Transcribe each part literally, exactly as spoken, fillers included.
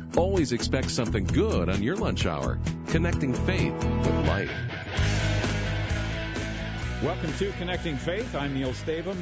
Always expect something good on your lunch hour. Connecting faith with life. Welcome to Connecting Faith. I'm Neil Stavum.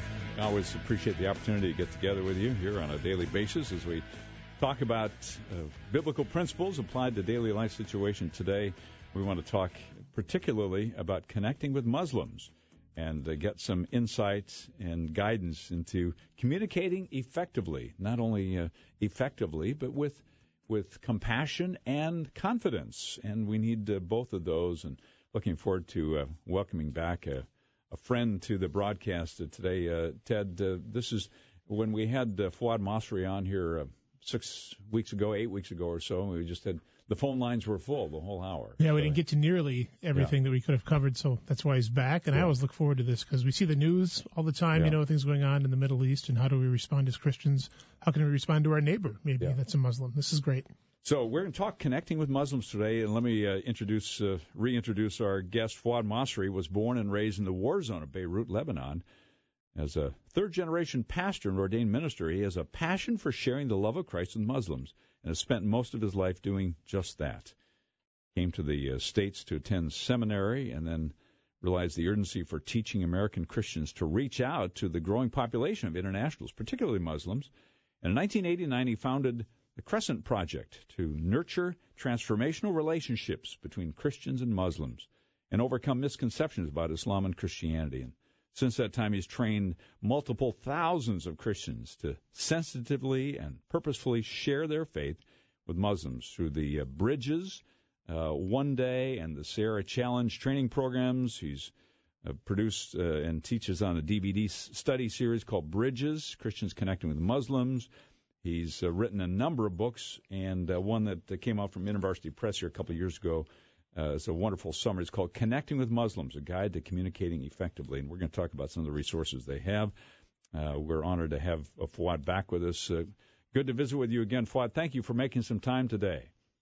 I always appreciate the opportunity to get together with you here on a daily basis as we talk about uh, biblical principles applied to daily life situation. Today, we want to talk particularly about connecting with Muslims and uh, get some insights and guidance into communicating effectively, not only uh, effectively, but with with compassion and confidence. And we need uh, both of those. And looking forward to uh, welcoming back a, a friend to the broadcast today. Uh, Ted, uh, this is when we had uh, Fuad Masri on here uh, six weeks ago, eight weeks ago or so. We just had the phone lines were full the whole hour. Yeah, we so, didn't get to nearly everything yeah. that we could have covered, so that's why he's back. And yeah. I always look forward to this because we see the news all the time, yeah. you know, things going on in the Middle East, and how do we respond as Christians? How can we respond to our neighbor, maybe, yeah. that's a Muslim? This is great. So we're going to talk connecting with Muslims today, and let me uh, introduce, uh, reintroduce our guest. Fuad Masri was born and raised in the war zone of Beirut, Lebanon. As a third-generation pastor and ordained minister, he has a passion for sharing the love of Christ with Muslims and has spent most of his life doing just that. Came to the uh, States to attend seminary and then realized the urgency for teaching American Christians to reach out to the growing population of internationals, particularly Muslims. And in nineteen eighty-nine, he founded the Crescent Project to nurture transformational relationships between Christians and Muslims and overcome misconceptions about Islam and Christianity. And since that time, he's trained multiple thousands of Christians to sensitively and purposefully share their faith with Muslims through the uh, Bridges, uh, One Day, and the Sierra Challenge training programs. He's uh, produced uh, and teaches on a D V D study series called Bridges, Christians Connecting with Muslims. He's uh, written a number of books, and uh, one that uh, came out from University Press here a couple of years ago. Uh, it's a wonderful summary. It's called Connecting with Muslims, a guide to communicating effectively. And we're going to talk about some of the resources they have. Uh, we're honored to have uh, Fuad back with us. Uh, good to visit with you again, Fuad. Thank you for making some time today.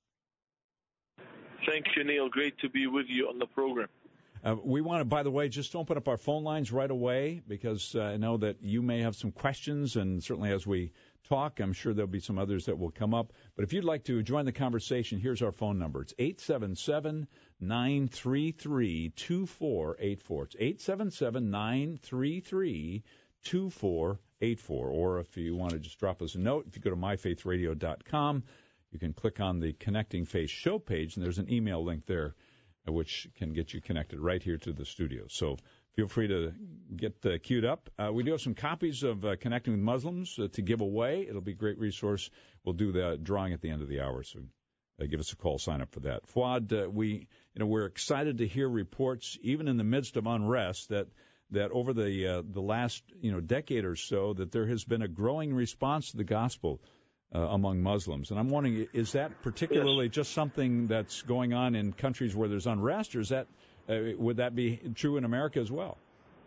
Thank you, Neil. Great to be with you on the program. Uh, we want to, by the way, just open up our phone lines right away because uh, I know that you may have some questions, and certainly as we talk, I'm sure there'll be some others that will come up. But if you'd like to join the conversation, here's our phone number. It's eight seven seven, nine three three, two four eight four. It's eight seven seven, nine three three, two four eight four. Or if you want to just drop us a note, if you go to my faith radio dot com, you can click on the Connecting Faith show page, and there's an email link there which can get you connected right here to the studio. So feel free to get uh, queued up. Uh, we do have some copies of uh, Connecting with Muslims uh, to give away. It'll be a great resource. We'll do the drawing at the end of the hour, so uh, give us a call, sign up for that. Fuad, uh, we, you know, we're excited to hear reports, even in the midst of unrest, that that over the uh, the last you know decade or so, that there has been a growing response to the gospel Uh, among Muslims. And I'm wondering, is that particularly yes. just something that's going on in countries where there's unrest, or is that uh, would that be true in America as well?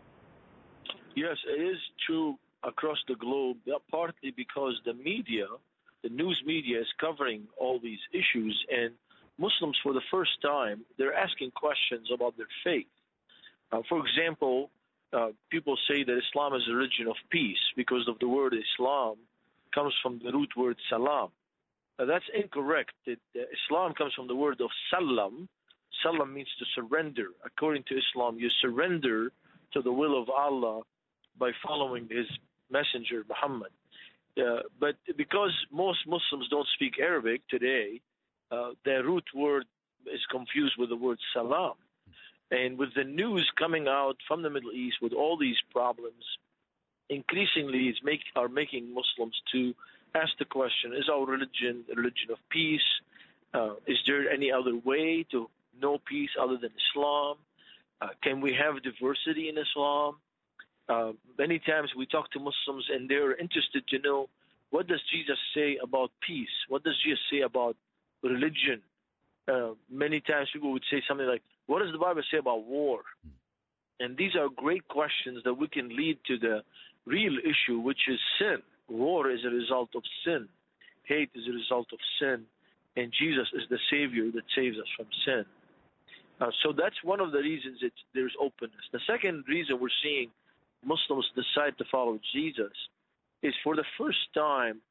Yes, it is true across the globe, partly because the media, the news media, is covering all these issues, and Muslims, for the first time, they're asking questions about their faith. Uh, for example, uh, people say that Islam is a religion of peace because of the word Islam comes from the root word salam. Now, that's incorrect. It, uh, Islam comes from the word of salam. Salam means to surrender. According to Islam, you surrender to the will of Allah by following his messenger, Muhammad. Uh, but because most Muslims don't speak Arabic today, uh, their root word is confused with the word salam. And with the news coming out from the Middle East with all these problems, increasingly it's make, are making Muslims to ask the question, is our religion a religion of peace? Uh, is there any other way to know peace other than Islam? Uh, can we have diversity in Islam? Uh, many times we talk to Muslims and they're interested to know, what does Jesus say about peace? What does Jesus say about religion? Uh, many times people would say something like, what does the Bible say about war? And these are great questions that we can lead to the real issue, which is sin. War is a result of sin. Hate is a result of sin. And Jesus is the Savior that saves us from sin. Uh, so that's one of the reasons that there's openness. The second reason we're seeing Muslims decide to follow Jesus is for the first time,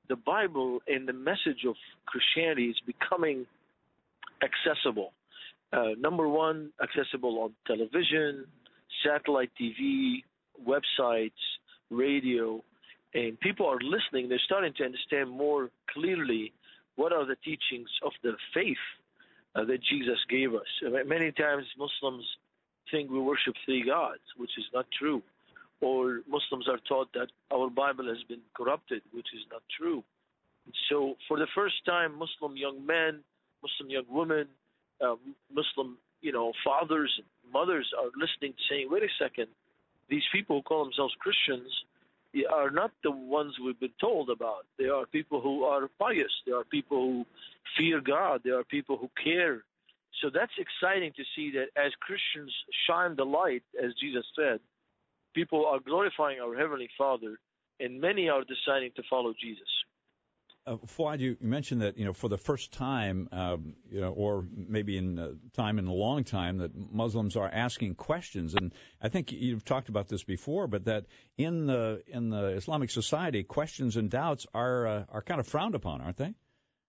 the Bible and the message of Christianity is becoming accessible. Uh, number one, accessible on television, satellite T V, websites, radio, and people are listening. They're starting to understand more clearly what are the teachings of the faith uh, that Jesus gave us. Many times Muslims think we worship three gods, which is not true. Or Muslims are taught that our Bible has been corrupted, which is not true. So for the first time, Muslim young men, Muslim young women, uh, Muslim, you know, fathers and mothers are listening, saying, wait a second, these people who call themselves Christians are not the ones we've been told about. They are people who are pious. They are people who fear God. They are people who care. So that's exciting to see that as Christians shine the light, as Jesus said, people are glorifying our Heavenly Father, and many are deciding to follow Jesus. Uh, Fuad, you mentioned that, you know, for the first time, um, you know, or maybe in uh, time in a long time, that Muslims are asking questions. And I think you've talked about this before, but that in the in the Islamic society, questions and doubts are uh, are kind of frowned upon, aren't they?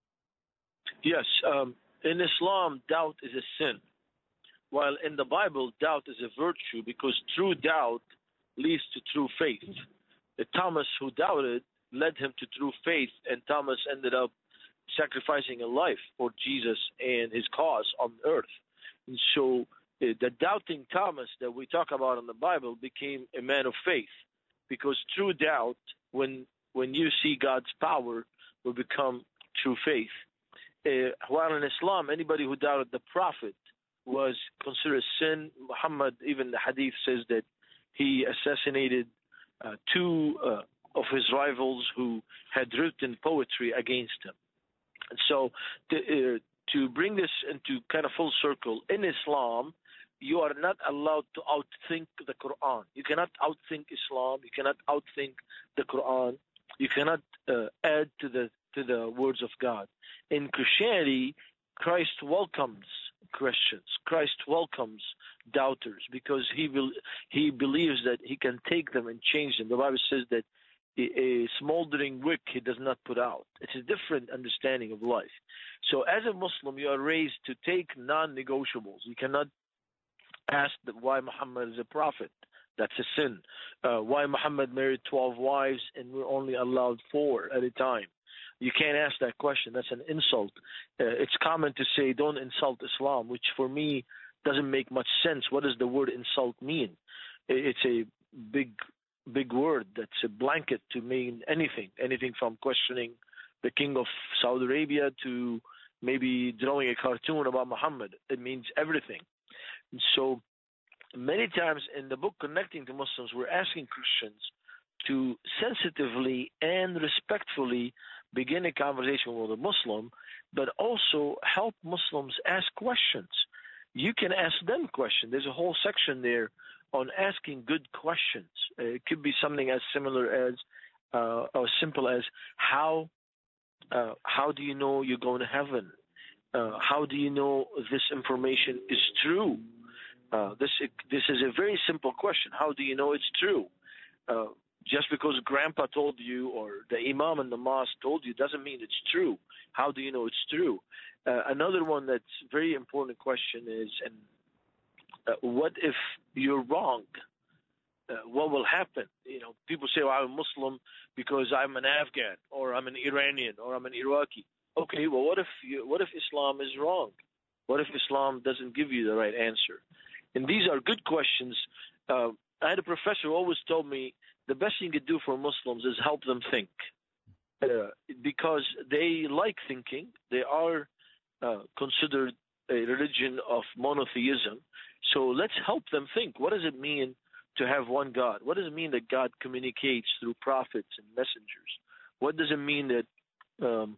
Yes. Um, in Islam, doubt is a sin, while in the Bible, doubt is a virtue, because true doubt leads to true faith. Uh, Thomas, who doubted, led him to true faith, and Thomas ended up sacrificing a life for Jesus and his cause on earth. And so uh, the doubting Thomas that we talk about in the Bible became a man of faith, because true doubt, when when you see God's power, will become true faith. Uh, while in Islam, anybody who doubted the Prophet was considered sin. Muhammad, even the hadith says that he assassinated uh, two uh, of his rivals who had written poetry against him. And so to, uh, to bring this into kind of full circle, in Islam, you are not allowed to outthink the Quran. You cannot outthink Islam. You cannot outthink the Quran. You cannot uh, add to the to the words of God. In Christianity, Christ welcomes Christians. Christ welcomes doubters, because he will, he believes that he can take them and change them. The Bible says that a smoldering wick he does not put out. It's a different understanding of life. So as a Muslim, you are raised to take non-negotiables. You cannot ask why Muhammad is a prophet. That's a sin. Uh, why Muhammad married twelve wives and we're only allowed four at a time. You can't ask that question. That's an insult. Uh, it's common to say, don't insult Islam, which for me doesn't make much sense. What does the word insult mean? It's a big big word that's a blanket to mean anything, anything from questioning the king of Saudi Arabia to maybe drawing a cartoon about Muhammad. It means everything. And so many times in the book Connecting to Muslims, we're asking Christians to sensitively and respectfully begin a conversation with a Muslim, but also help Muslims ask questions. You can ask them questions. There's a whole section there on asking good questions. Uh, it could be something as similar as, uh, or simple as, how uh, how do you know you're going to heaven? Uh, how do you know this information is true? Uh, this this is a very simple question. How do you know it's true? Uh, just because Grandpa told you or the Imam in the mosque told you doesn't mean it's true. How do you know it's true? Uh, another one that's very important question is, and uh, what if you're wrong? Uh, what will happen? You know, people say, well, I'm a Muslim because I'm an Afghan, or I'm an Iranian, or I'm an Iraqi. Okay, well, what if you, what if Islam is wrong? What if Islam doesn't give you the right answer? And these are good questions. Uh, I had a professor who always told me the best thing you can do for Muslims is help them think, uh, because they like thinking. They are uh, considered a religion of monotheism. So let's help them think. What does it mean to have one God? What does it mean that God communicates through prophets and messengers? What does it mean that um,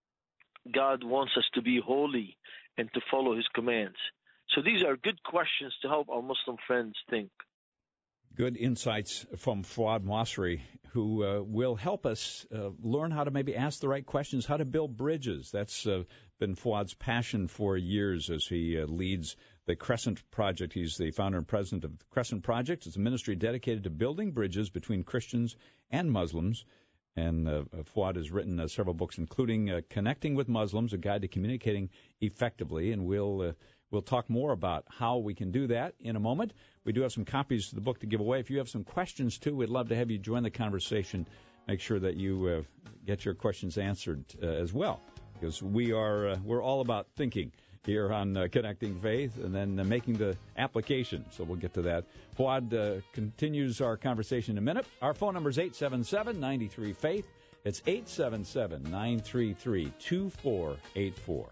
God wants us to be holy and to follow his commands? So these are good questions to help our Muslim friends think. Good insights from Fuad Masri, who uh, will help us uh, learn how to maybe ask the right questions, how to build bridges. That's uh, been Fuad's passion for years as he uh, leads the Crescent Project. He's the founder and president of the Crescent Project. It's a ministry dedicated to building bridges between Christians and Muslims. And uh, Fuad has written uh, several books, including uh, Connecting with Muslims, A Guide to Communicating Effectively. And we'll uh, we'll talk more about how we can do that in a moment. We do have some copies of the book to give away. If you have some questions, too, we'd love to have you join the conversation. Make sure that you uh, get your questions answered uh, as well, because we are uh, we're all about thinking here on uh, Connecting Faith and then uh, making the application. So we'll get to that. Fuad uh, continues our conversation in a minute. Our phone number is eight seven seven, nine three, faith. It's eight seven seven, nine three three, two four eight four.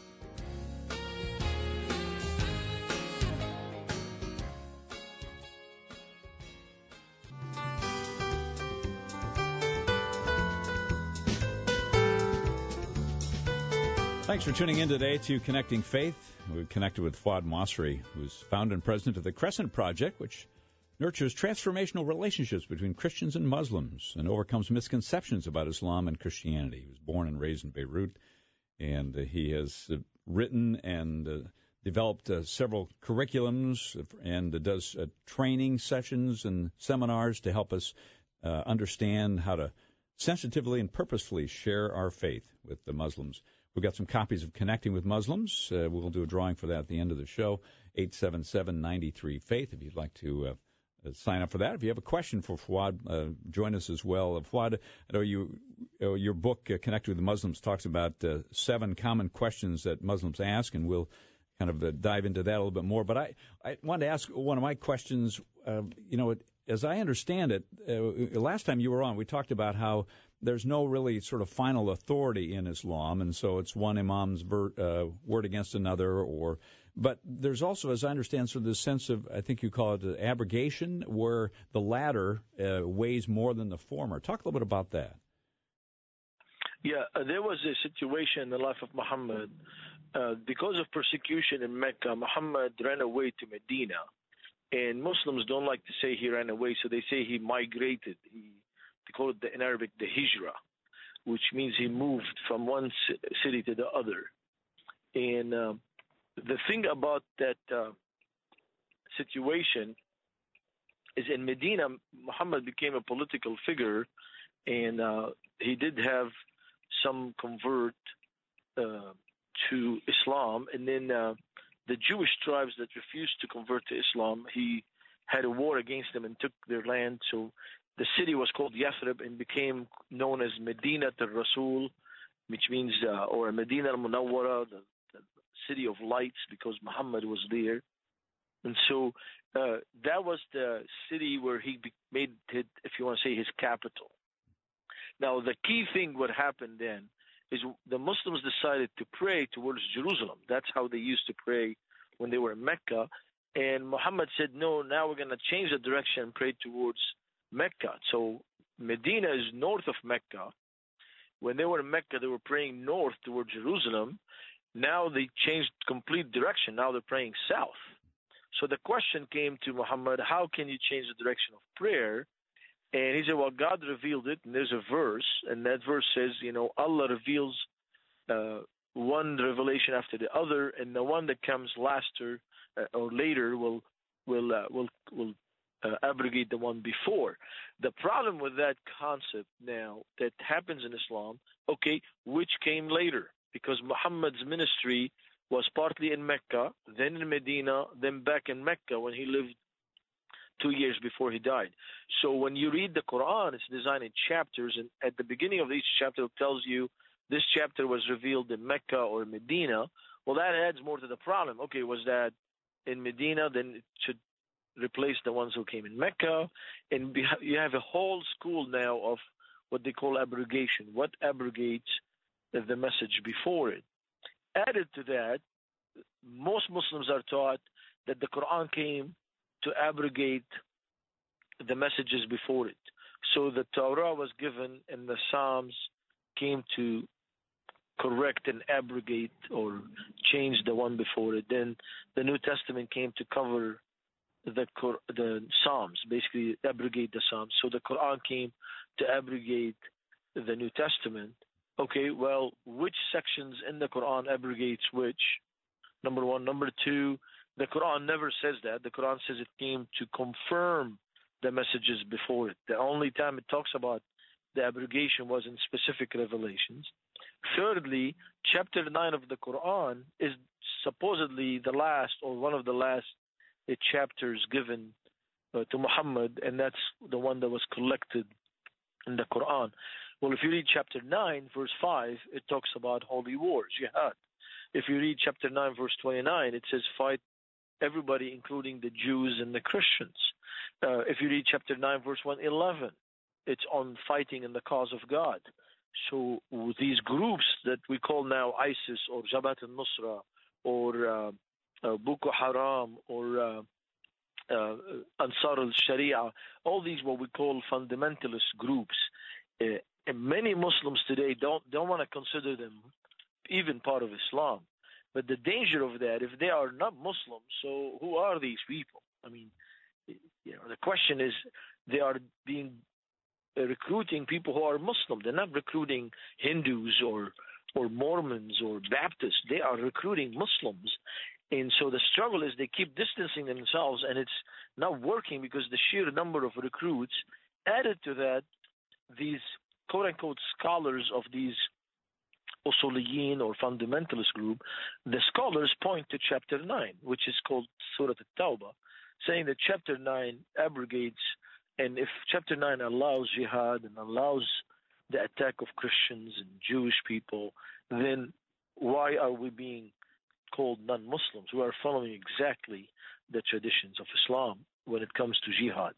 Thanks for tuning in today to Connecting Faith. We've connected with Fuad Masri, who's founder and president of the Crescent Project, which nurtures transformational relationships between Christians and Muslims and overcomes misconceptions about Islam and Christianity. He was born and raised in Beirut, and uh, he has uh, written and uh, developed uh, several curriculums and uh, does uh, training sessions and seminars to help us uh, understand how to sensitively and purposefully share our faith with the Muslims. We've got some copies of Connecting with Muslims. Uh, we'll do a drawing for that at the end of the show, eight seven seven, nine three, faith, if you'd like to uh, uh, sign up for that. If you have a question for Fuad, uh, join us as well. Uh, Fuad, I know you, uh, your book, uh, Connecting with Muslims, talks about uh, seven common questions that Muslims ask, and we'll kind of uh, dive into that a little bit more. But I, I wanted to ask one of my questions. Uh, you know, it, as I understand it, uh, last time you were on, we talked about how there's no really sort of final authority in Islam, and so it's one imam's ver, uh, word against another. Or, but there's also, as I understand, sort of this sense of, I think you call it abrogation, where the latter uh, weighs more than the former. Talk a little bit about that. Yeah, uh, there was a situation in the life of Muhammad. Uh, because of persecution in Mecca, Muhammad ran away to Medina. And Muslims don't like to say he ran away, so they say he migrated. He They call it the, in Arabic the hijra, which means he moved from one city to the other. And uh, the thing about that uh, situation is in Medina, Muhammad became a political figure, and uh, he did have some convert uh, to Islam. And then uh, the Jewish tribes that refused to convert to Islam, he had a war against them and took their land. So the city was called Yathrib and became known as Medina al-Rasul, which means, uh, or Medina al-Munawwara, the, the city of lights, because Muhammad was there. And so uh, that was the city where he be- made, it, if you want to say, his capital. Now, the key thing what happened then is the Muslims decided to pray towards Jerusalem. That's how they used to pray when they were in Mecca. And Muhammad said, no, now we're going to change the direction and pray towards Mecca. So Medina is north of Mecca. When they were in Mecca, they were praying north toward Jerusalem. Now they changed complete direction. Now they're praying south. So the question came to Muhammad, how can you change the direction of prayer? And he said, well, God revealed it, and there's a verse, and that verse says, you know, Allah reveals uh, one revelation after the other, and the one that comes later uh, or later will will uh, will will uh, abrogate the one before. The problem with that concept now that happens in Islam, okay, which came later, because Muhammad's ministry was partly in Mecca, then in Medina, then back in Mecca when he lived two years before he died. So when you read the Quran, it's designed in chapters, and at the beginning of each chapter it tells you this chapter was revealed in Mecca or Medina. Well, that adds more to the problem. Okay, was that in Medina? Then it should replace the ones who came in Mecca. And you have a whole school now of what they call abrogation. What abrogates the message before it? Added to that, most Muslims are taught that the Quran came to abrogate the messages before it. So the Torah was given and the Psalms came to correct and abrogate or change the one before it. Then the New Testament came to cover the the Psalms, basically abrogate the Psalms. So the Quran came to abrogate the New Testament. Okay, well, which sections in the Quran abrogates which? Number one. Number two, the Quran never says that. The Quran says it came to confirm the messages before it. The only time it talks about the abrogation was in specific revelations. Thirdly, chapter nine of the Quran is supposedly the last or one of the last uh, chapters given uh, to Muhammad, and that's the one that was collected in the Quran. Well, if you read chapter nine, verse five, it talks about holy wars, jihad. If you read chapter nine, verse twenty-nine, it says fight everybody, including the Jews and the Christians. Uh, if you read chapter nine, verse one eleven, it's on fighting in the cause of God. So these groups that we call now ISIS or Jabhat al-Nusra or uh, uh, Boko Haram or uh, uh, Ansar al-Sharia, all these what we call fundamentalist groups, uh, and many Muslims today don't don't want to consider them even part of Islam. But the danger of that, if they are not Muslims, so who are these people? I mean, you know, the question is, they are being uh, recruiting people who are Muslim. They're not recruiting Hindus or or Mormons or Baptists. They are recruiting Muslims. And so the struggle is they keep distancing themselves, and it's not working because the sheer number of recruits. Added to that, these quote-unquote scholars of these Usuliyin or fundamentalist group, the scholars point to chapter nine, which is called Surah At-Tawbah, saying that chapter nine abrogates, and if chapter nine allows jihad and allows the attack of Christians and Jewish people, then why are we being called non-Muslims? We are following exactly the traditions of Islam when it comes to jihad.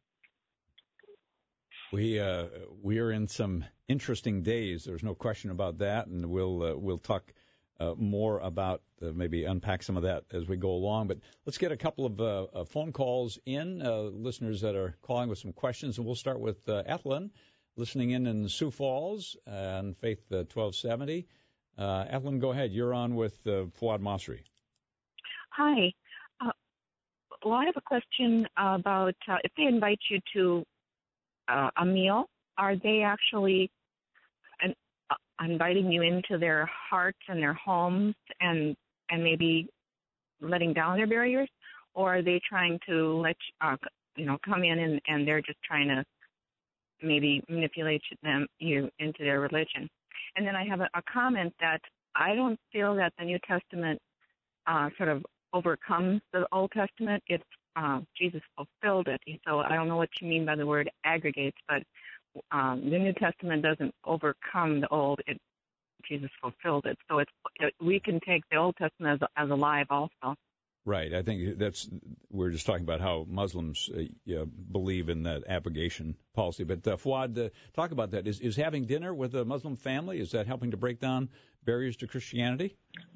We uh, we are in some interesting days. There's no question about that, and we'll uh, we'll talk uh, more about uh, maybe unpack some of that as we go along. But let's get a couple of uh, uh, phone calls in, uh, listeners that are calling with some questions, and we'll start with uh, Ethelyn, listening in in Sioux Falls on Faith uh, twelve seventy. Uh, Ethelyn, go ahead. You're on with uh, Fuad Masri. Hi. Uh, well, I have a question about uh, if they invite you to Uh, a meal, are they actually an, uh, inviting you into their hearts and their homes and and maybe letting down their barriers, or are they trying to let uh, you know come in and, and they're just trying to maybe manipulate them you into their religion? And then I have a, a comment that I don't feel that the New Testament uh, sort of overcomes the Old Testament. It's Uh, Jesus fulfilled it. So I don't know what you mean by the word aggregates, but um, the New Testament doesn't overcome the Old. It, Jesus fulfilled it. So it's it, we can take the Old Testament as, as alive also. Right. I think that's we're just talking about how Muslims uh, yeah, believe in that abrogation policy. But uh, Fuad, uh, talk about that. Is is having dinner with a Muslim family, is that helping to break down barriers to Christianity?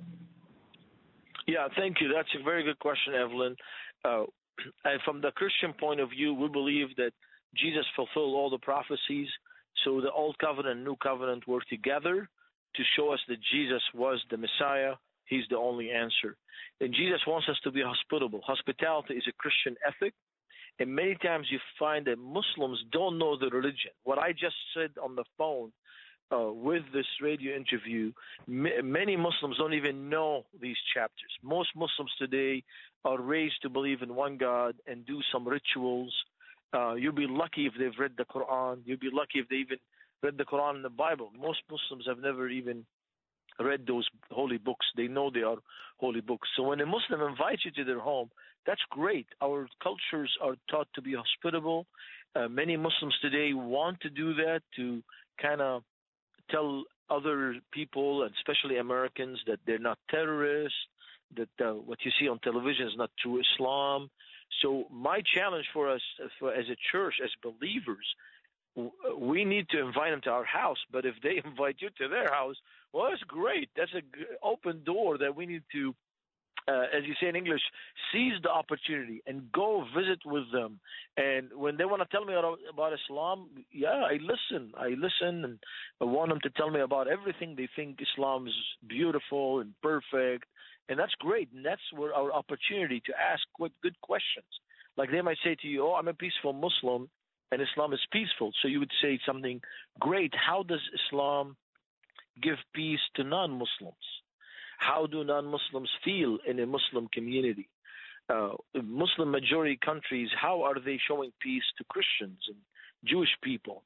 Yeah, thank you. That's a very good question, Evelyn. Uh, And from the Christian point of view, we believe that Jesus fulfilled all the prophecies. So the Old Covenant and New Covenant were together to show us that Jesus was the Messiah. He's the only answer. And Jesus wants us to be hospitable. Hospitality is a Christian ethic. And many times you find that Muslims don't know the religion. What I just said on the phone uh, with this radio interview, m- many Muslims don't even know these chapters. Most Muslims today are raised to believe in one God and do some rituals. Uh, you'll be lucky if they've read the Quran. You'll be lucky if they even read the Quran and the Bible. Most Muslims have never even read those holy books. They know they are holy books. So when a Muslim invites you to their home, that's great. Our cultures are taught to be hospitable. Uh, many Muslims today want to do that, to kind of tell other people, and especially Americans, that they're not terrorists, that uh, what you see on television is not true Islam. So my challenge for us for, as a church, as believers, we need to invite them to our house. But if they invite you to their house, well, that's great. That's an open door that we need to, uh, as you say in English, seize the opportunity and go visit with them. And when they want to tell me about Islam, yeah, I listen. I listen, and I want them to tell me about everything. They think Islam is beautiful and perfect. And that's great, and that's where our opportunity to ask good questions. Like they might say to you, oh, I'm a peaceful Muslim, and Islam is peaceful. So you would say something great. How does Islam give peace to non-Muslims? How do non-Muslims feel in a Muslim community? Uh, Muslim majority countries, how are they showing peace to Christians and Jewish people?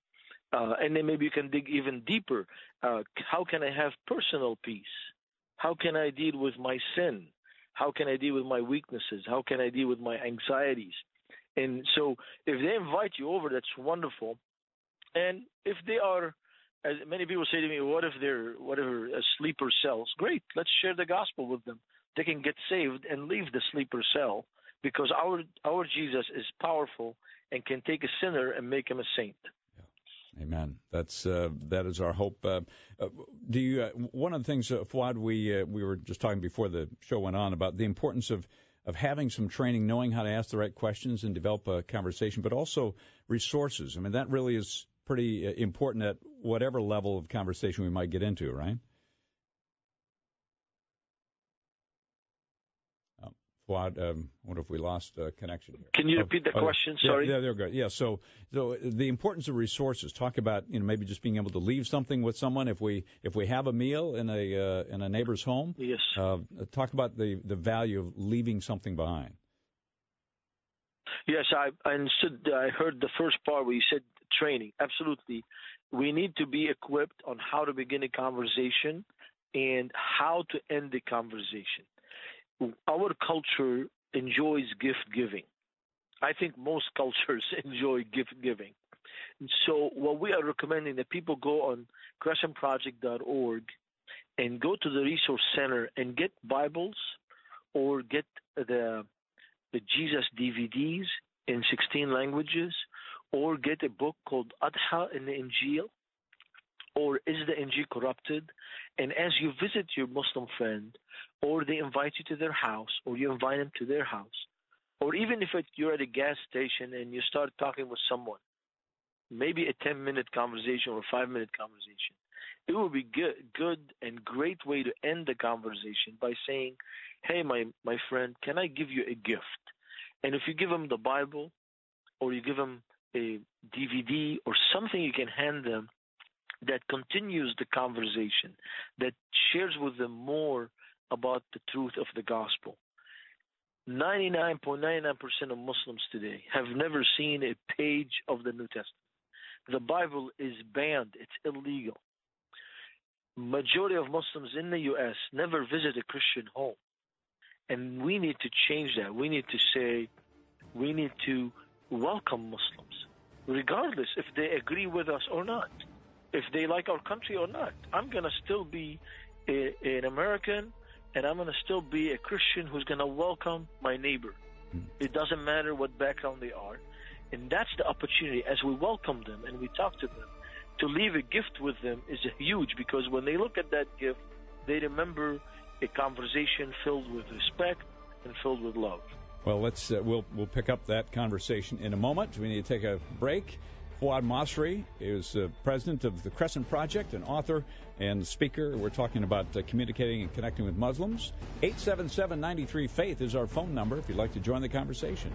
Uh, and then maybe you can dig even deeper. Uh, how can I have personal peace? How can I deal with my sin? How can I deal with my weaknesses? How can I deal with my anxieties? And so if they invite you over, that's wonderful. And if they are, as many people say to me, what if they're whatever uh, sleeper cells? Great, let's share the gospel with them. They can get saved and leave the sleeper cell, because our our Jesus is powerful and can take a sinner and make him a saint. Yeah. Amen. That's uh, that is our hope. Uh, uh, do you? Uh, one of the things, uh, Fuad, we uh, we were just talking before the show went on about the importance of. of having some training, knowing how to ask the right questions and develop a conversation, but also resources. I mean, that really is pretty important at whatever level of conversation we might get into, right? Oh, Fuad, um, I wonder if we lost uh, connection here. Can you oh, repeat the oh, question? Sorry. Yeah, there we go. Yeah, so so the importance of resources. Talk about, you know, maybe just being able to leave something with someone if we if we have a meal in a uh, in a neighbor's home. Yes. Uh, talk about the the value of leaving something behind. Yes, I, I understood. I heard the first part where you said training. Absolutely. We need to be equipped on how to begin a conversation and how to end the conversation. Our culture enjoys gift giving. I think most cultures enjoy gift giving. And so what we are recommending that people go on crescent project dot org and go to the resource center and get Bibles or get the the Jesus D V Ds in sixteen languages, or get a book called Adha in the Injil, or Is the Injil Corrupted? And as you visit your Muslim friend, or they invite you to their house, or you invite them to their house, or even if it, you're at a gas station and you start talking with someone, maybe a ten-minute conversation or a five-minute conversation, it would be good, good and great way to end the conversation by saying, hey, my, my friend, can I give you a gift? And if you give them the Bible, or you give them a D V D or something you can hand them that continues the conversation, that shares with them more about the truth of the gospel. ninety-nine point nine nine percent of Muslims today have never seen a page of the New Testament. The Bible is banned. It's illegal. Majority of Muslims in the U S never visit a Christian home. And we need to change that. We need to say, we need to welcome Muslims, regardless if they agree with us or not, if they like our country or not. I'm going to still be a, an American, and I'm going to still be a Christian who's going to welcome my neighbor. It doesn't matter what background they are. And that's the opportunity, as we welcome them and we talk to them, to leave a gift with them is huge, because when they look at that gift, they remember a conversation filled with respect and filled with love. Well, let's uh, we'll we'll pick up that conversation in a moment. We need to take a break. Fuad Masri is uh, president of the Crescent Project, an author and speaker. We're talking about uh, communicating and connecting with Muslims. eight seven seven, nine three, faith is our phone number if you'd like to join the conversation.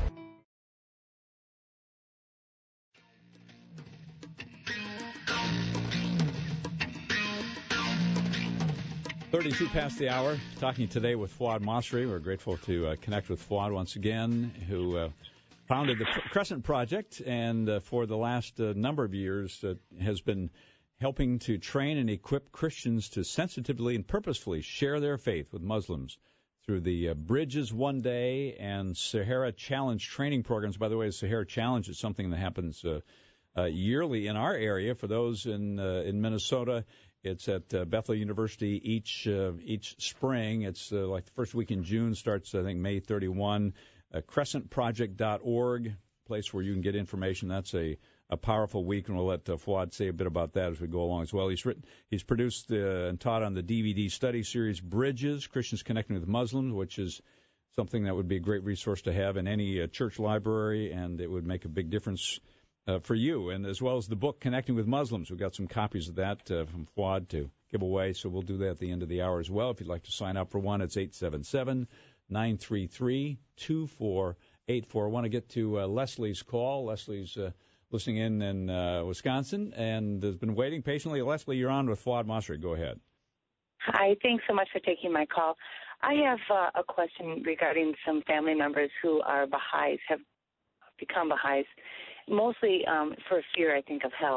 thirty-two past the hour, talking today with Fuad Masri. We're grateful to uh, connect with Fuad once again, who uh, founded the Crescent Project, and uh, for the last uh, number of years uh, has been helping to train and equip Christians to sensitively and purposefully share their faith with Muslims through the uh, Bridges One Day and Sahara Challenge training programs. By the way, the Sahara Challenge is something that happens uh, uh, yearly in our area. For those in uh, in Minnesota, it's at uh, Bethel University each uh, each spring. It's uh, like the first week in June, starts, I think, May thirty-first. Uh, crescent project dot org, place where you can get information. That's a, a powerful week, and we'll let uh, Fuad say a bit about that as we go along as well. He's written, he's produced uh, and taught on the D V D study series Bridges, Christians Connecting with Muslims, which is something that would be a great resource to have in any uh, church library, and it would make a big difference Uh, for you, and as well as the book Connecting with Muslims. We've got some copies of that uh, from Fuad to give away, so we'll do that at the end of the hour as well. If you'd like to sign up for one, it's eight seven seven, nine three three, two four eight four. I want to get to uh, Leslie's call. Leslie's uh, listening in in uh, Wisconsin and has been waiting patiently. Leslie, you're on with Fuad Masri. Go ahead. Hi, thanks so much for taking my call. I have uh, a question regarding some family members who are Baha'is, have become Baha'is, mostly um, for fear, I think, of hell.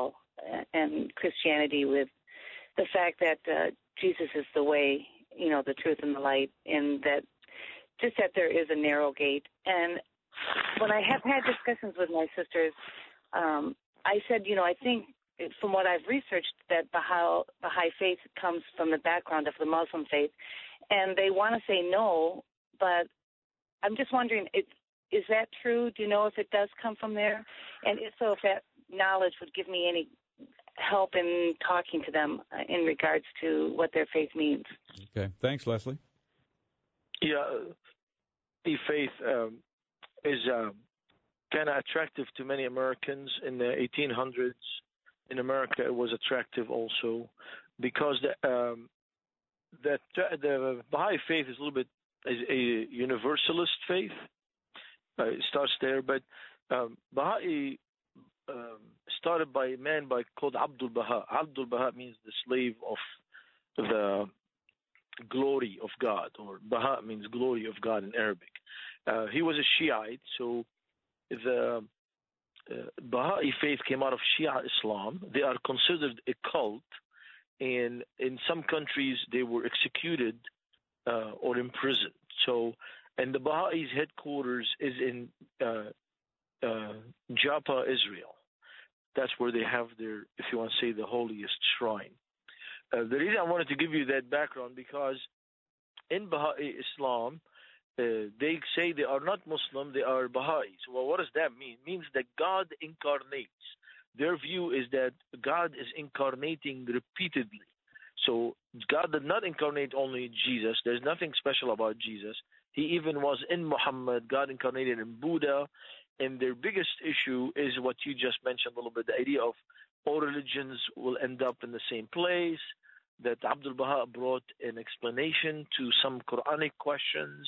and Christianity with the fact that uh, Jesus is the way, you know, the truth and the light, and that just that there is a narrow gate. And when I have had discussions with my sisters, um, I said, you know, I think from what I've researched that Baha'i, Baha'i faith comes from the background of the Muslim faith, and they want to say no, but I'm just wondering, it, is that true? Do you know if it does come from there? And if so, if that knowledge would give me any help in talking to them in regards to what their faith means. Okay. Thanks, Leslie. Yeah, the faith um, is uh, kind of attractive to many Americans. In the eighteen hundreds, in America, it was attractive also because the, um, that the Baha'i faith is a little bit is a universalist faith. Uh, it starts there, but um, Baha'i um, started by a man by called Abdul Baha. Abdul Baha means the slave of the glory of God, or Baha means glory of God in Arabic. Uh, he was a Shiite, so the uh, Baha'i faith came out of Shia Islam. They are considered a cult, and in some countries they were executed uh, or imprisoned. So, and the Baha'is' headquarters is in uh, uh, Jaffa, Israel. That's where they have their, if you want to say, the holiest shrine. Uh, the reason I wanted to give you that background because in Baha'i Islam, uh, they say they are not Muslim, they are Baha'is. Well, what does that mean? It means that God incarnates. Their view is that God is incarnating repeatedly. So God did not incarnate only Jesus. There's nothing special about Jesus. He even was in Muhammad. God incarnated in Buddha. And their biggest issue is what you just mentioned a little bit, the idea of all religions will end up in the same place, that Abdul Baha brought an explanation to some Quranic questions.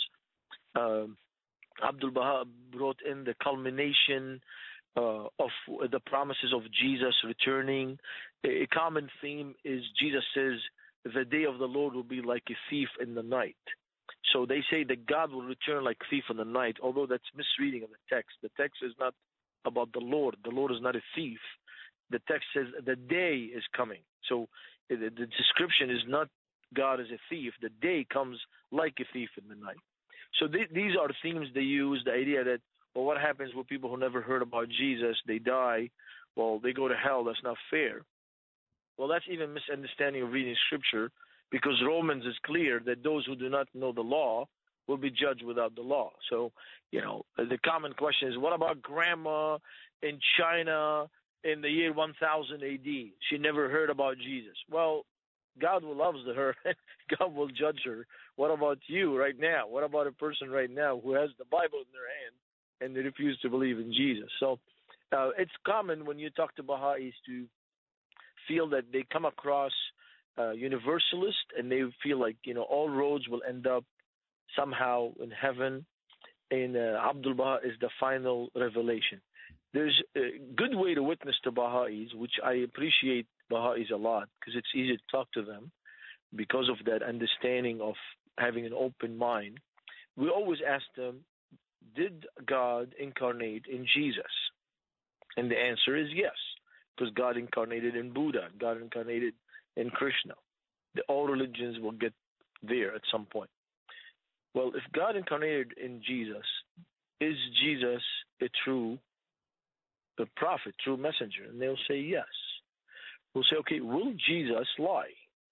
Um, Abdul Baha brought in the culmination uh, of the promises of Jesus returning. A, a common theme is Jesus says, the day of the Lord will be like a thief in the night. So they say that God will return like a thief in the night, although that's misreading of the text. The text is not about the Lord. The Lord is not a thief. The text says the day is coming. So the, the description is not God as a thief. The day comes like a thief in the night. So th- these are themes they use, the idea that, well, what happens with people who never heard about Jesus? They die. Well, they go to hell. That's not fair. Well, that's even misunderstanding of reading Scripture, because Romans is clear that those who do not know the law will be judged without the law. So, you know, the common question is, what about grandma in China in the year one thousand A D? She never heard about Jesus. Well, God loves her. God will judge her. What about you right now? What about a person right now who has the Bible in their hand and they refuse to believe in Jesus? So uh, it's common when you talk to Baha'is to feel that they come across uh, universalist, and they feel like, you know, all roads will end up somehow in heaven, and uh, Abdul Baha is the final revelation. There's a good way to witness to Baha'is, which I appreciate Baha'is a lot, because it's easy to talk to them because of that understanding of having an open mind. We always ask them, did God incarnate in Jesus? And the answer is yes, because God incarnated in Buddha, God incarnated in Krishna. The, all religions will get there at some point. Well, if God incarnated in Jesus, is Jesus a true a prophet, true messenger? And they'll say yes. We'll say, okay, will Jesus lie?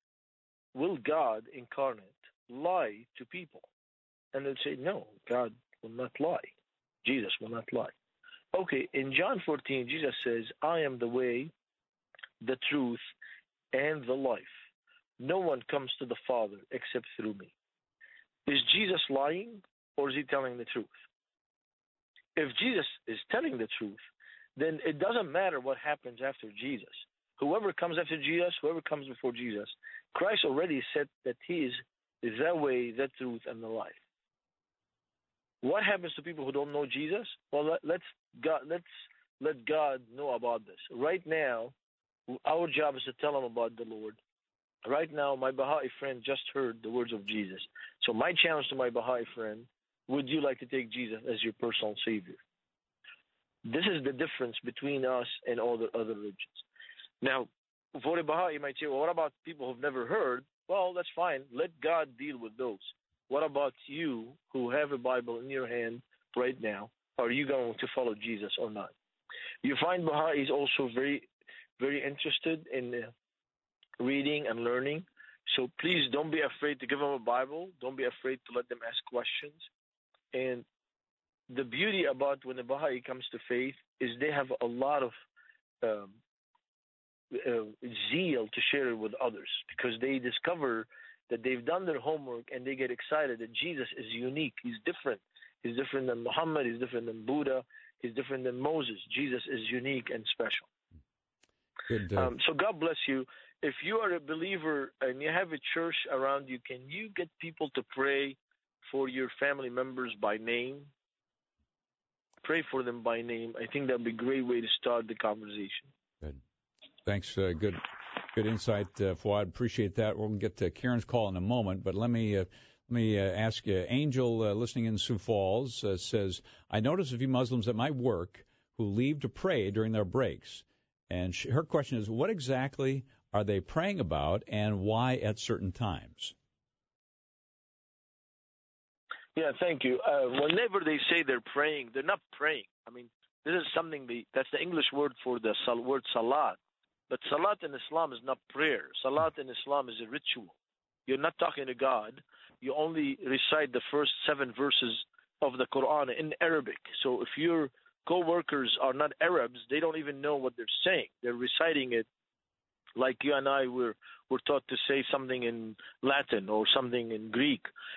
Will God incarnate lie to people? And they'll say, no, God will not lie. Jesus will not lie. Okay, in John fourteen, Jesus says, I am the way, the truth, and the life. No one comes to the Father except through me. Is Jesus lying, or is he telling the truth? If Jesus is telling the truth, then it doesn't matter what happens after Jesus. Whoever comes after Jesus, whoever comes before Jesus, Christ already said that he is the way, the truth, and the life. What happens to people who don't know Jesus? Well, let, let's God, let's let God know about this. Right now, our job is to tell them about the Lord. Right now, my Baha'i friend just heard the words of Jesus. So my challenge to my Baha'i friend, would you like to take Jesus as your personal Savior? This is the difference between us and all the other religions. Now, for a Baha'i, you might say, well, what about people who've never heard? Well, that's fine. Let God deal with those. What about you who have a Bible in your hand right now? Are you going to follow Jesus or not? You find Baha'is also very, very interested in uh, reading and learning. So please don't be afraid to give them a Bible. Don't be afraid to let them ask questions. And the beauty about when a Baha'i comes to faith is they have a lot of um, uh, zeal to share it with others, because they discover that they've done their homework and they get excited that Jesus is unique. He's different. He's different than Muhammad. He's different than Buddha. He's different than Moses. Jesus is unique and special. Good, uh... um, so God bless you. If you are a believer and you have a church around you, can you get people to pray for your family members by name? Pray for them by name. I think that would be a great way to start the conversation. Good. Thanks. Uh, good good insight, uh, Fuad. Appreciate that. We'll get to Karen's call in a moment, but let me uh, let me uh, ask you. Angel, uh, listening in Sioux Falls, uh, says, I notice a few Muslims at my work who leave to pray during their breaks. And she, her question is, what exactly are they praying about and why at certain times? Yeah, thank you. Uh, whenever they say they're praying, they're not praying. I mean, this is something, they, that's the English word for the sal, word salat. But salat in Islam is not prayer. Salat in Islam is a ritual. You're not talking to God. You only recite the first seven verses of the Quran in Arabic. So if your co-workers are not Arabs, they don't even know what they're saying. They're reciting it like you and I were, were taught to say something in Latin or something in Greek.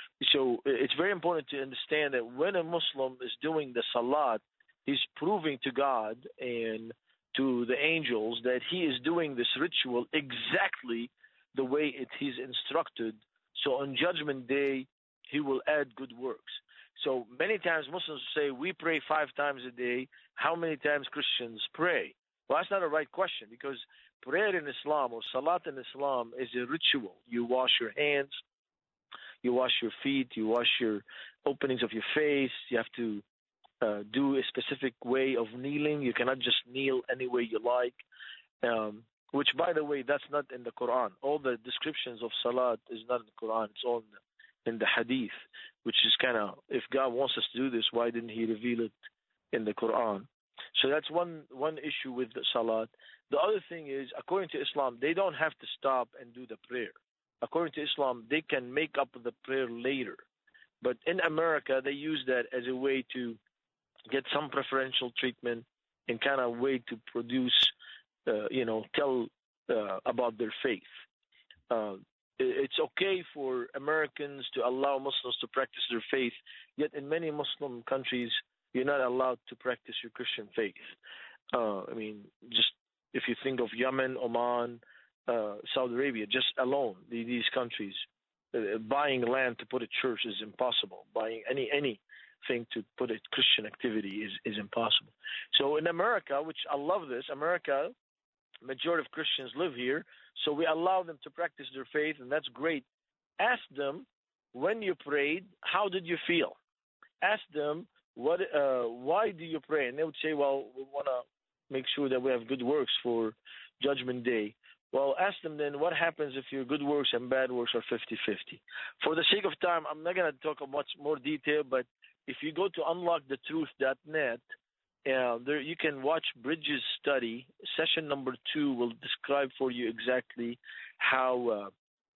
So it's very important to understand that when a Muslim is doing the salat, he's proving to God and to the angels that he is doing this ritual exactly the way it he's instructed. So on Judgment Day, he will add good works. So many times Muslims say, we pray five times a day. How many times Christians pray? Well, that's not a right question, because prayer in Islam or salat in Islam is a ritual. You wash your hands, you wash your feet, you wash your openings of your face. You have to uh, do a specific way of kneeling. You cannot just kneel any way you like, um, which, by the way, that's not in the Quran. All the descriptions of salat is not in the Quran. It's all in the, in the hadith, which is kind of, if God wants us to do this, why didn't he reveal it in the Quran? So that's one one issue with the salat. The other thing is, according to Islam, they don't have to stop and do the prayer. According to Islam, they can make up the prayer later. But in America, they use that as a way to get some preferential treatment and kind of way to produce, uh, you know, tell uh, about their faith. Uh, it's okay for Americans to allow Muslims to practice their faith, yet in many Muslim countries, you're not allowed to practice your Christian faith. Uh, I mean, just if you think of Yemen, Oman, uh, Saudi Arabia, just alone, these countries, uh, buying land to put a church is impossible. Buying any anything to put a Christian activity is, is impossible. So in America, which I love this, America, majority of Christians live here, so we allow them to practice their faith, and that's great. Ask them, when you prayed, how did you feel? Ask them, What? Uh, why do you pray? And they would say, well, we want to make sure that we have good works for Judgment Day. Well, ask them then, what happens if your good works and bad works are fifty-fifty? For the sake of time, I'm not going to talk in much more detail, but if you go to unlock the truth dot net, uh, there you can watch Bridges' study. Session number two will describe for you exactly how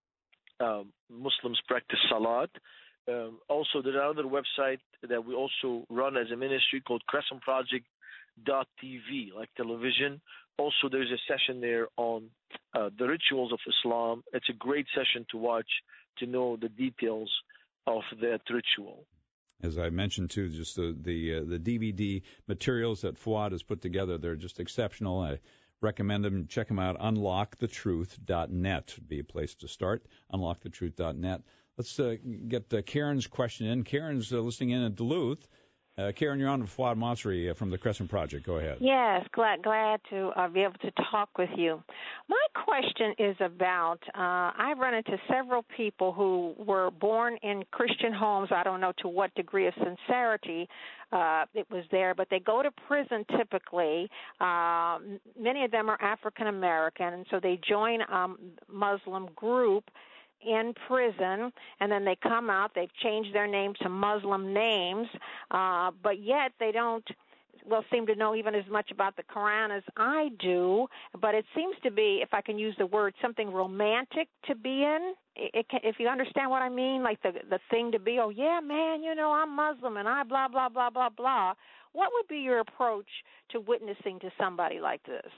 uh, uh, Muslims practice salat. Um, also, there's another website that we also run as a ministry called crescent project dot t v, like television. Also, there's a session there on uh, the rituals of Islam. It's a great session to watch to know the details of that ritual. As I mentioned, too, just the the, uh, the D V D materials that Fuad has put together, they're just exceptional. I recommend them. Check them out. unlock the truth dot net would be a place to start. unlock the truth dot net. Let's uh, get uh, Karen's question in. Karen's uh, listening in at Duluth. Uh, Karen, you're on with Fuad Masri uh, from the Crescent Project. Go ahead. Yes, glad glad to uh, be able to talk with you. My question is about, uh, I've run into several people who were born in Christian homes. I don't know to what degree of sincerity uh, it was there, but they go to prison typically. Um, many of them are African American, and so they join a um, Muslim group in prison, and then they come out. They've changed their name to Muslim names, uh, but yet they don't well seem to know even as much about the Quran as I do, but it seems to be, if I can use the word, something romantic to be in. It, it can, if you understand what I mean, like the the thing to be, oh, yeah, man, you know, I'm Muslim and I blah, blah, blah, blah, blah. What would be your approach to witnessing to somebody like this?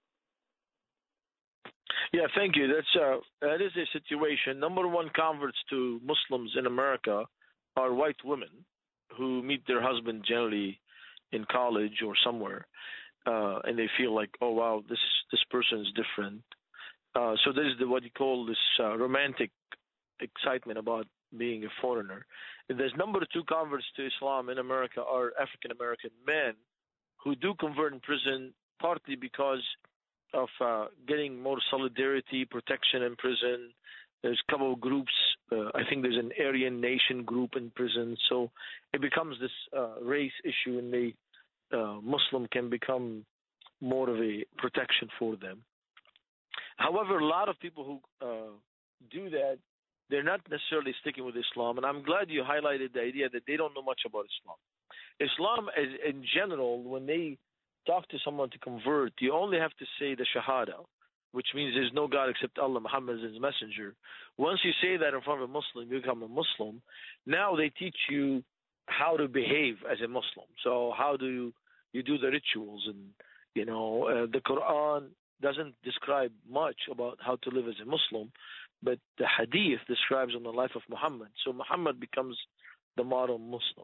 Yeah, thank you. That's uh, that is a situation. Number one converts to Muslims in America are white women who meet their husband generally in college or somewhere, uh, and they feel like, oh wow, this this person is different. Uh, so this is the, what you call this uh, romantic excitement about being a foreigner. And there's number two converts to Islam in America are African American men who do convert in prison, partly because of uh, getting more solidarity, protection in prison. There's a couple of groups. Uh, I think there's an Aryan Nation group in prison. So it becomes this uh, race issue, and the uh, Muslim can become more of a protection for them. However, a lot of people who uh, do that, they're not necessarily sticking with Islam. And I'm glad you highlighted the idea that they don't know much about Islam. Islam, is, in general, when they talk to someone to convert, you only have to say the Shahada, which means there's no God except Allah, Muhammad is his messenger. Once you say that in front of a Muslim, you become a Muslim. Now they teach you how to behave as a Muslim. So how do you, you do the rituals? And, you know, uh, the Quran doesn't describe much about how to live as a Muslim, but the Hadith describes on the life of Muhammad. So Muhammad becomes the model Muslim.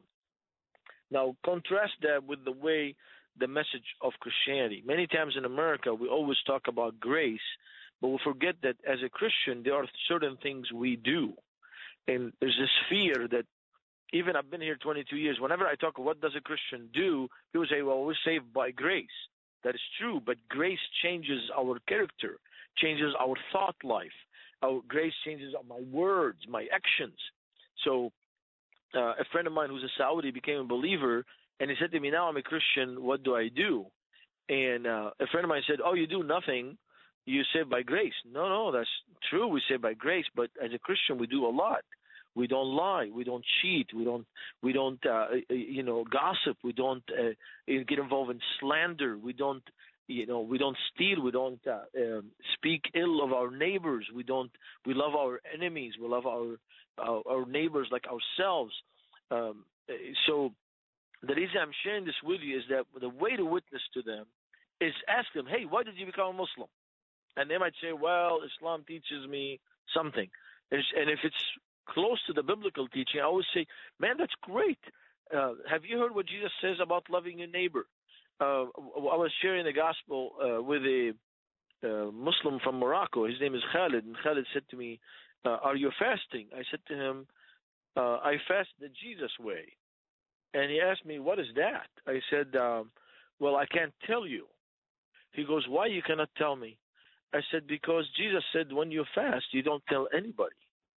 Now, contrast that with the way the message of Christianity. Many times in America, we always talk about grace, but we forget that as a Christian, there are certain things we do. And there's this fear that, even I've been here twenty-two years, whenever I talk, what does a Christian do? People say, well, we're saved by grace. That is true, but grace changes our character, changes our thought life. Our grace changes my words, my actions. So uh, a friend of mine who's a Saudi became a believer, and he said to me, now I'm a Christian, what do I do? And uh, a friend of mine said, oh, you do nothing. You save by grace. No, no, that's true. We save by grace, but as a Christian, we do a lot. We don't lie. We don't cheat. We don't. We don't. Uh, you know, gossip. We don't uh, get involved in slander. We don't. You know, we don't steal. We don't uh, um, speak ill of our neighbors. We don't. We love our enemies. We love our our, our neighbors like ourselves. Um, so the reason I'm sharing this with you is that the way to witness to them is ask them, hey, why did you become a Muslim? And they might say, well, Islam teaches me something. And if it's close to the biblical teaching, I always say, man, that's great. Uh, have you heard what Jesus says about loving your neighbor? Uh, I was sharing the gospel uh, with a uh, Muslim from Morocco. His name is Khalid. And Khalid said to me, uh, are you fasting? I said to him, uh, I fast the Jesus way. And he asked me, what is that? I said, um, well, I can't tell you. He goes, why you cannot tell me? I said, because Jesus said when you fast, you don't tell anybody.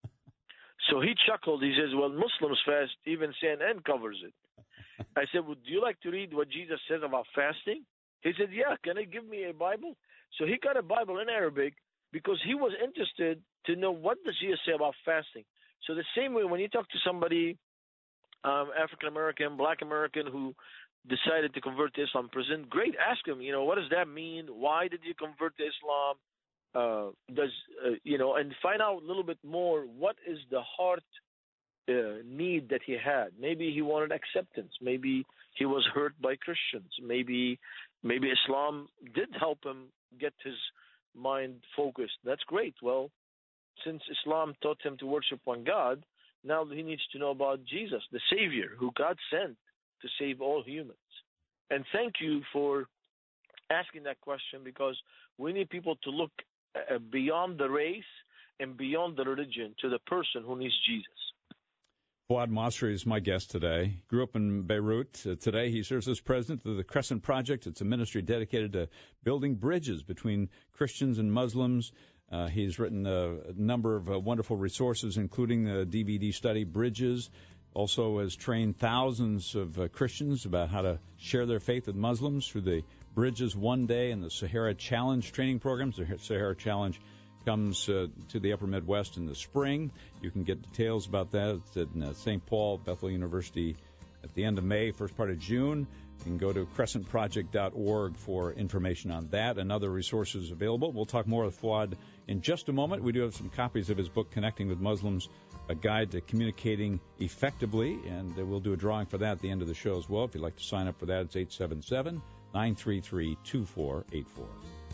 So he chuckled. He says, well, Muslims fast. Even C N N covers it. I said, well, do you like to read what Jesus says about fasting? He said, yeah, can you give me a Bible? So he got a Bible in Arabic because he was interested to know what does Jesus say about fasting. So the same way when you talk to somebody, um, African-American, Black American, who decided to convert to Islam in prison, great, ask him, you know, what does that mean? Why did you convert to Islam? Uh, does uh, you know, and find out a little bit more. What is the heart uh, need that he had? Maybe he wanted acceptance. Maybe he was hurt by Christians. Maybe, maybe Islam did help him get his mind focused. That's great. Well, since Islam taught him to worship one God, now he needs to know about Jesus, the Savior, who God sent to save all humans. And thank you for asking that question, because we need people to look Uh, beyond the race and beyond the religion to the person who needs Jesus. Fuad Masri is my guest today. Grew up in Beirut. Uh, today he serves as president of the Crescent Project. It's a ministry dedicated to building bridges between Christians and Muslims. Uh, he's written a, a number of uh, wonderful resources, including the D V D study Bridges. Also has trained thousands of uh, Christians about how to share their faith with Muslims through the Bridges One Day and the Sahara Challenge training programs. The Sahara Challenge comes uh, to the upper Midwest in the spring. You can get details about that at uh, Saint Paul, Bethel University at the end of May, first part of June. You can go to crescent project dot org for information on that and other resources available. We'll talk more with Fuad in just a moment. We do have some copies of his book, Connecting with Muslims, a guide to communicating effectively, and uh, we'll do a drawing for that at the end of the show as well. If you'd like to sign up for that, it's eight seven seven, nine three three, two four eight four.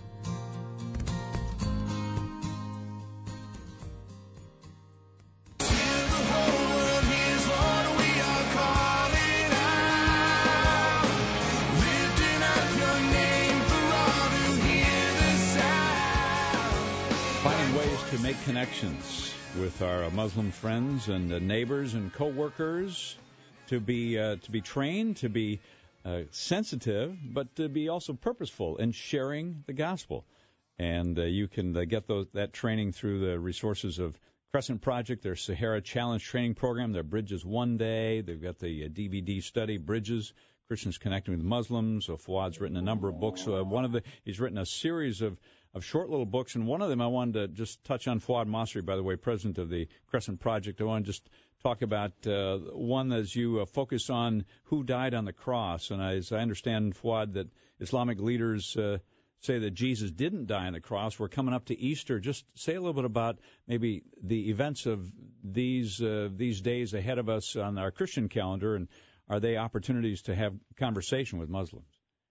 To make connections with our Muslim friends and uh, neighbors and co-workers, to be uh, to be trained, to be uh, sensitive, but to be also purposeful in sharing the gospel. And uh, you can uh, get those, that training through the resources of Crescent Project, their Sahara Challenge training program, their Bridges One Day. They've got the uh, D V D study Bridges, Christians Connecting with Muslims. So Fuad's written a number of books. Uh, one of the he's written a series of of short little books, and one of them I wanted to just touch on. Fuad Masri, by the way, president of the Crescent Project. I want to just talk about uh, one as you uh, focus on who died on the cross. And as I understand, Fuad, that Islamic leaders uh, say that Jesus didn't die on the cross. We're coming up to Easter. Just say a little bit about maybe the events of these uh, these days ahead of us on our Christian calendar, and are they opportunities to have conversation with Muslims?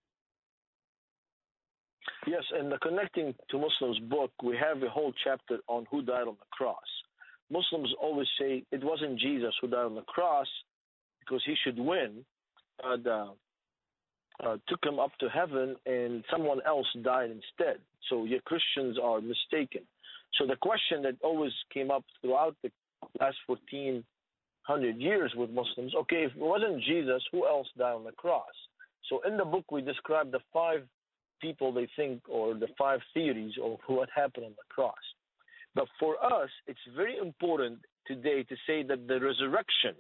Yes, in the Connecting to Muslims book, we have a whole chapter on who died on the cross. Muslims always say it wasn't Jesus who died on the cross because he should win, but uh, uh, took him up to heaven and someone else died instead. So your Christians are mistaken. So the question that always came up throughout the last fourteen hundred years with Muslims, okay, if it wasn't Jesus, who else died on the cross? So in the book, we describe the five people they think, or the five theories of what happened on the cross. But for us, it's very important today to say that the resurrection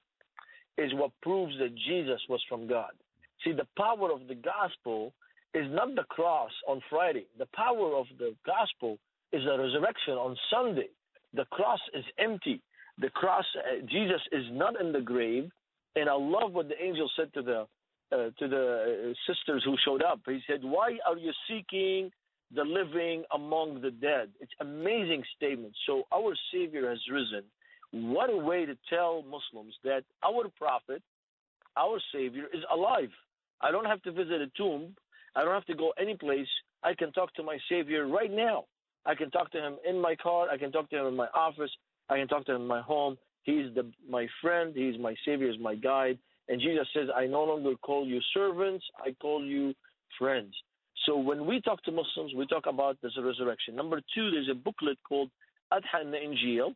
is what proves that Jesus was from God. See, the power of the gospel is not the cross on Friday. The power of the gospel is the resurrection on Sunday. The cross is empty. The cross, uh, Jesus is not in the grave. And I love what the angel said to the Uh, to the uh, sisters who showed up. He said, why are you seeking the living among the dead? It's amazing statement. So our Savior has risen. What a way to tell Muslims that our prophet, our Savior, is alive. I don't have to visit a tomb. I don't have to go any place. I can talk to my Savior right now. I can talk to him in my car. I can talk to him in my office. I can talk to him in my home. He's the, my friend. He's my Savior. He's my guide. And Jesus says, I no longer call you servants, I call you friends. So when we talk to Muslims, we talk about this resurrection. Number two, there's a booklet called Adha and the Injil,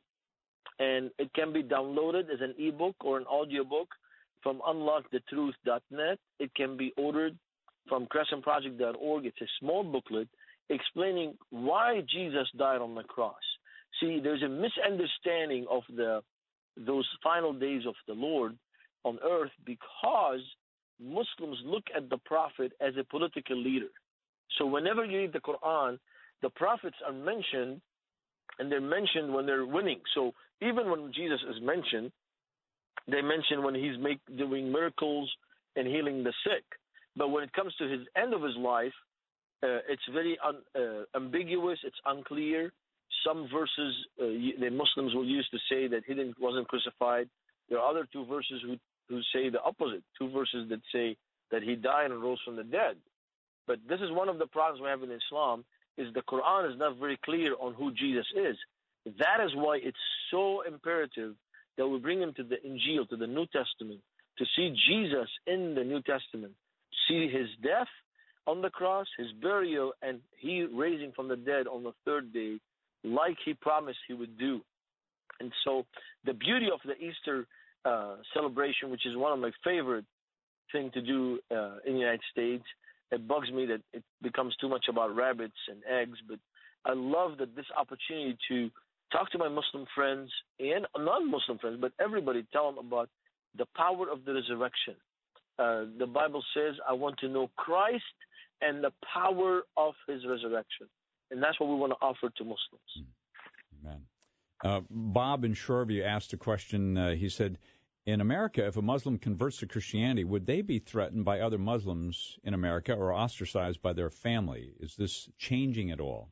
and it can be downloaded as an ebook or an audiobook from unlock the truth dot net. It can be ordered from crescent project dot org. It's a small booklet explaining why Jesus died on the cross. See, there's a misunderstanding of the those final days of the Lord on earth because Muslims look at the prophet as a political leader. So whenever you read the Quran, the prophets are mentioned, and they're mentioned when they're winning. So even when Jesus is mentioned, they mention when he's make, doing miracles and healing the sick. But when it comes to his end of his life, uh, it's very un, uh, ambiguous, it's unclear. Some verses uh, the Muslims will use to say that he didn't, wasn't crucified. There are other two verses who who say the opposite, two verses that say that he died and rose from the dead. But this is one of the problems we have in Islam, is the Quran is not very clear on who Jesus is. That is why it's so imperative that we bring him to the Injil, to the New Testament, to see Jesus in the New Testament, see his death on the cross, his burial, and he raising from the dead on the third day, like he promised he would do. And so the beauty of the Easter uh, celebration, which is one of my favorite thing to do uh, in the United States. It bugs me that it becomes too much about rabbits and eggs, but I love that this opportunity to talk to my Muslim friends and non-Muslim friends, but everybody, tell them about the power of the resurrection. Uh, the Bible says, I want to know Christ and the power of his resurrection. And that's what we want to offer to Muslims. Amen. Uh, Bob in Shoreview asked a question. Uh, he said, in America, if a Muslim converts to Christianity, would they be threatened by other Muslims in America or ostracized by their family? Is this changing at all?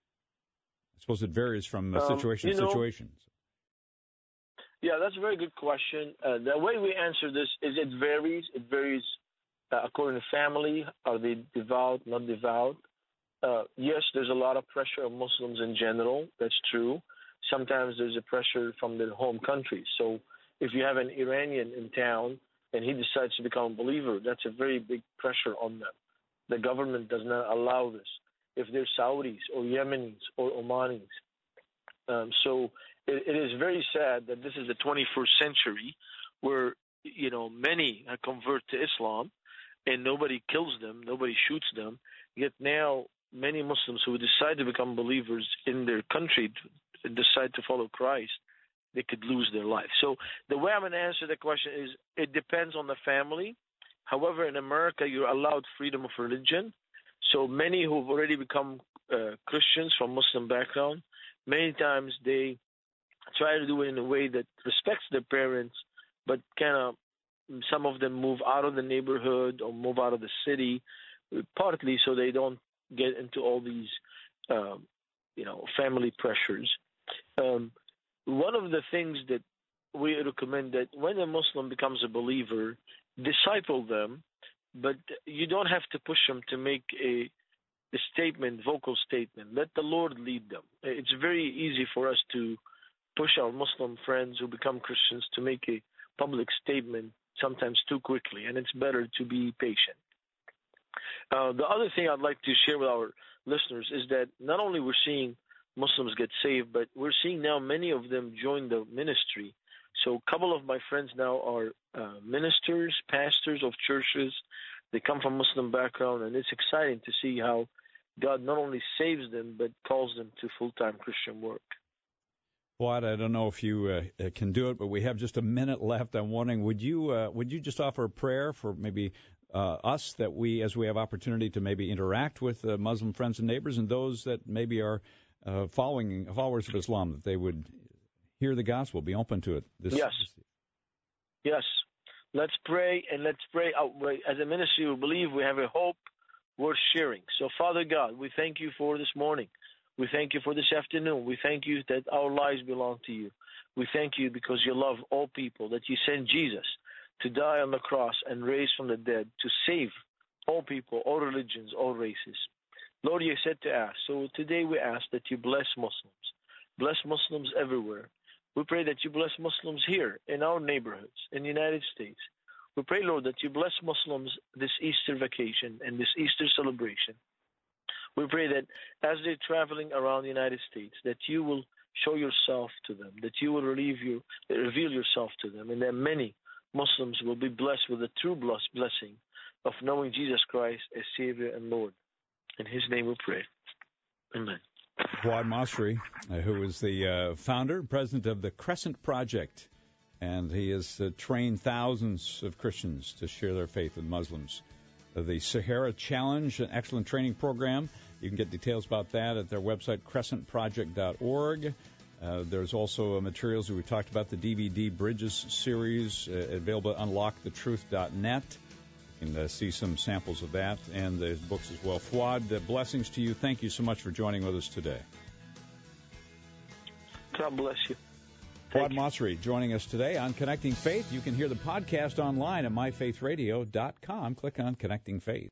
I suppose it varies from uh, situation um, to situation. Yeah, that's a very good question. Uh, the way we answer this is it varies. It varies uh, according to family. Are they devout, not devout? Uh, yes, there's a lot of pressure on Muslims in general. That's true. Sometimes there's a pressure from their home country. So if you have an Iranian in town and he decides to become a believer, that's a very big pressure on them. The government does not allow this. If they're Saudis or Yemenis or Omanis. Um, so it, it is very sad that this is the twenty-first century where, you know, many convert to Islam and nobody kills them, nobody shoots them. Yet now many Muslims who decide to become believers in their country decide to follow Christ, they could lose their life. So the way I'm going to answer the question is it depends on the family. However, in America, you're allowed freedom of religion. So many who have already become uh, Christians from Muslim background, many times they try to do it in a way that respects their parents, but kind of some of them move out of the neighborhood or move out of the city, partly so they don't get into all these, um, you know, family pressures. Um, one of the things that we recommend that when a Muslim becomes a believer, disciple them, but you don't have to push them to make a, a statement, vocal statement. Let the Lord lead them. It's very easy for us to push our Muslim friends who become Christians to make a public statement sometimes too quickly, and it's better to be patient. Uh, the other thing I'd like to share with our listeners is that not only we're seeing Muslims get saved, but we're seeing now many of them join the ministry. So a couple of my friends now are uh, ministers, pastors of churches. They come from Muslim background, and it's exciting to see how God not only saves them, but calls them to full-time Christian work. Fuad, I don't know if you uh, can do it, but we have just a minute left. I'm wondering, would you uh, would you just offer a prayer for maybe uh, us that we, as we have opportunity to maybe interact with uh, Muslim friends and neighbors, and those that maybe are uh, following followers of Islam, that they would hear the gospel, be open to it? This, yes. This... Yes. Let's pray, and let's pray. As a ministry, we believe we have a hope worth sharing. So, Father God, we thank you for this morning. We thank you for this afternoon. We thank you that our lives belong to you. We thank you because you love all people, that you sent Jesus to die on the cross and raise from the dead to save all people, all religions, all races. Lord, you said to ask. So today we ask that you bless Muslims. Bless Muslims everywhere. We pray that you bless Muslims here in our neighborhoods in the United States. We pray, Lord, that you bless Muslims this Easter vacation and this Easter celebration. We pray that as they're traveling around the United States, that you will show yourself to them, that you will relieve you, reveal yourself to them, and that many Muslims will be blessed with the true blessing of knowing Jesus Christ as Savior and Lord. In his name we pray. Amen. Fuad Masri, uh, who is the uh, founder and president of the Crescent Project, and he has uh, trained thousands of Christians to share their faith with Muslims. Uh, the Sahara Challenge, an excellent training program. You can get details about that at their website, crescent project dot org. Uh, there's also uh, materials that we talked about, the D V D Bridges series, uh, available at unlock the truth dot net. You can uh, see some samples of that and the books as well. Fuad, uh, blessings to you. Thank you so much for joining with us today. God bless you. Fuad Masri joining us today on Connecting Faith. You can hear the podcast online at my faith radio dot com. Click on Connecting Faith.